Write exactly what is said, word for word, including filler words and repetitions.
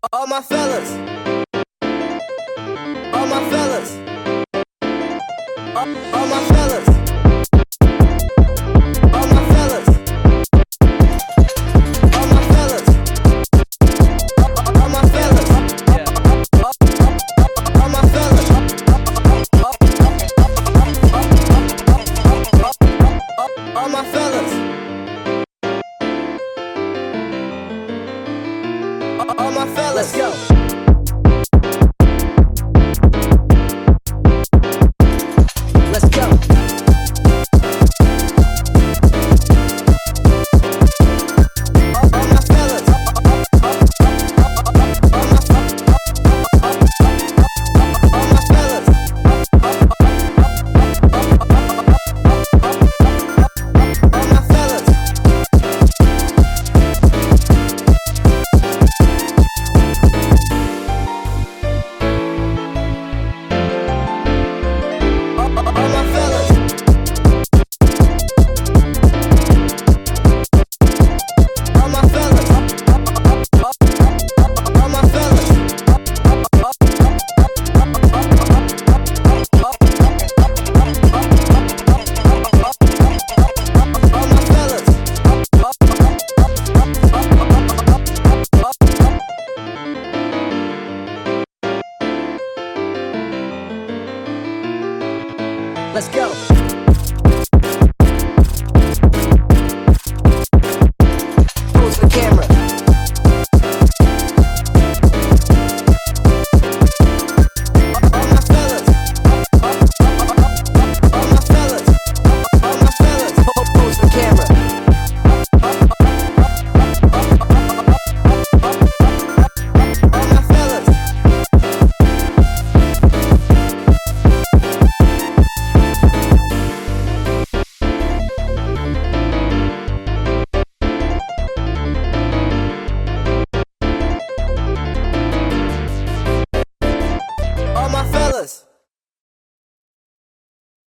All my fellas, all my fellas, all, all my fellas, all my fellas, all my fellas, all my fellas, all my fellas, all my fellas, all my fellas. Let's go. Let's go. All my fellas. All my fellas. All my fellas. Let's go.